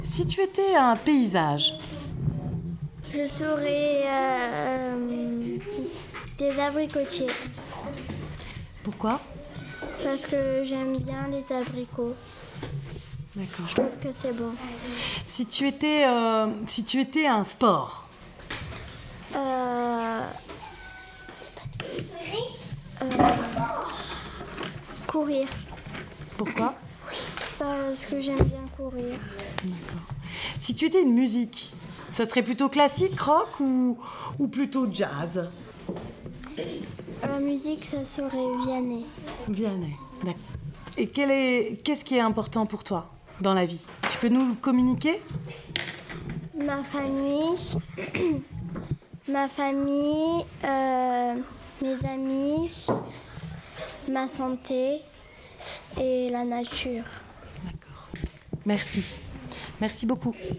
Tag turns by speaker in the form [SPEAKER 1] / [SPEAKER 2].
[SPEAKER 1] Si tu étais un paysage,
[SPEAKER 2] Je serais des abricotiers
[SPEAKER 1] pourquoi?
[SPEAKER 2] parce que j'aime bien les abricots.
[SPEAKER 1] D'accord.
[SPEAKER 2] Je trouve que c'est bon.
[SPEAKER 1] Si tu étais un sport,
[SPEAKER 2] Euh, Courir
[SPEAKER 1] pourquoi?
[SPEAKER 2] parce que j'aime bien courir.
[SPEAKER 1] D'accord. Si tu étais une musique, ça serait plutôt classique, rock ou plutôt jazz?
[SPEAKER 2] La musique, ça serait Vianney.
[SPEAKER 1] Vianney. D'accord. Et qu'est-ce qui est important pour toi dans la vie? Tu peux nous le communiquer?
[SPEAKER 2] Ma famille, mes amis, ma santé et la nature.
[SPEAKER 1] D'accord. Merci. Merci beaucoup.